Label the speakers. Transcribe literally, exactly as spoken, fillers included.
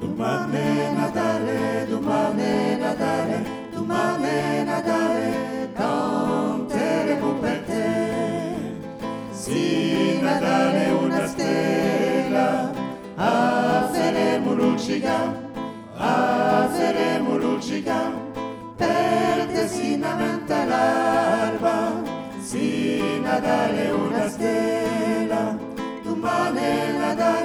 Speaker 1: Domani è Natale, domani è Natale, domani è Natale, canteremo per te. Sì, Natale è una stella, alzeremo luccica, alzeremo luccica, per te si innamenta l'alba. Sì, Natale è una stella, domani è Natale.